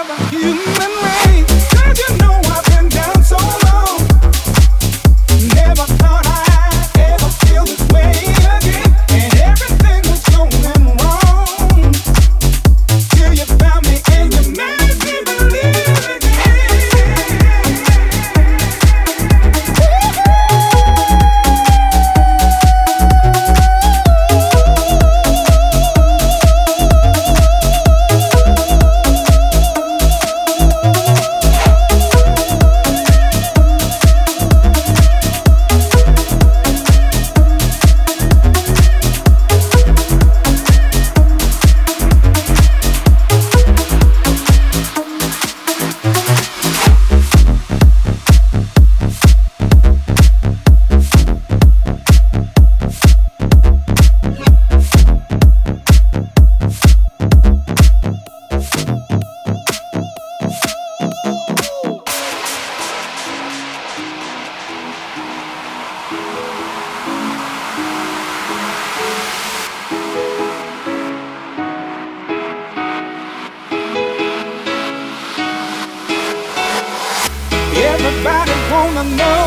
Everybody wanna know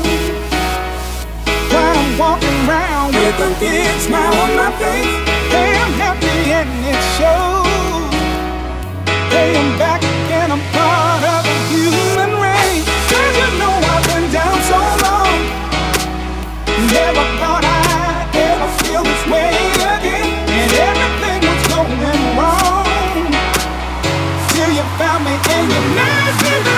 why I'm walking around with a big smile on my face. Hey, I'm happy and it shows. Hey, I'm back and I'm part of the human race. 'Cause you know I've been down so long. Never thought I'd ever feel this way again. And everything was going wrong till you found me and you made me.